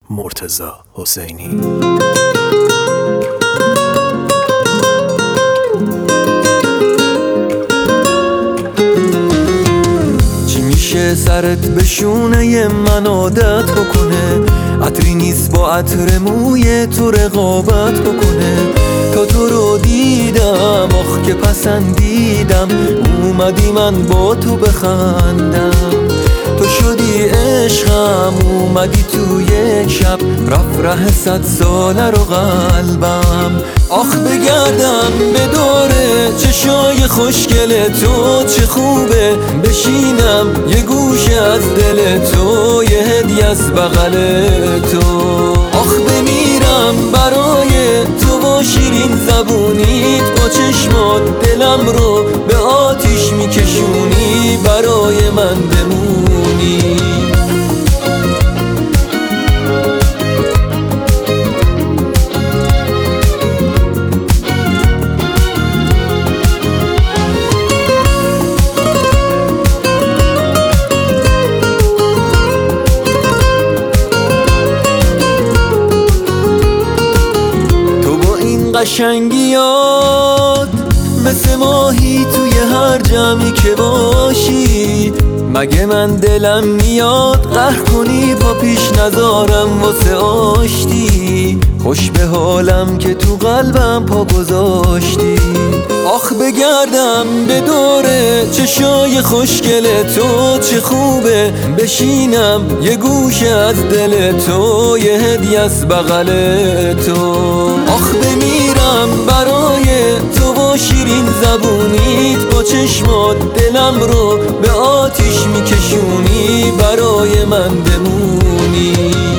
مرتضی حسینی. چی میشه سرت به شونه من عادت بکنه؟ عطری نیست با عطر موی تو رقابت بکنه. تا تو رو دیدم آخ که پسندیدم، اومدی من با تو بخندم. تو شدی عشقم، اومدی تو یک شب، رفت ره 100 ساله رو قلبم. آخ بگردم به دوره چشای خوشگل تو، چه خوبه بشینم یه گوشه از دل تو، یه هدیه از بغل تو. آخ بمیرم برای تو با شیرین زبونیت، با چشمات دلم رو به آتیش میکشونی، برای من بمونی. قشنگیات مثل ماهی توی هر جمعی که باشی، مگه من دلم میاد قهر کنی پا پیش نذارم واسه آشتی. خوش به حالم که تو قلبم پا گذاشتی. آخ بگردم به دوره چشای خوشگل تو، چه خوبه بشینم یه گوشه از دل تو، یه هدیه از بغل تو. آخ بمیرم برای تو با شیرین زبونیت، با چشمات دلم رو به آتیش میکشونی، برای من بمونی.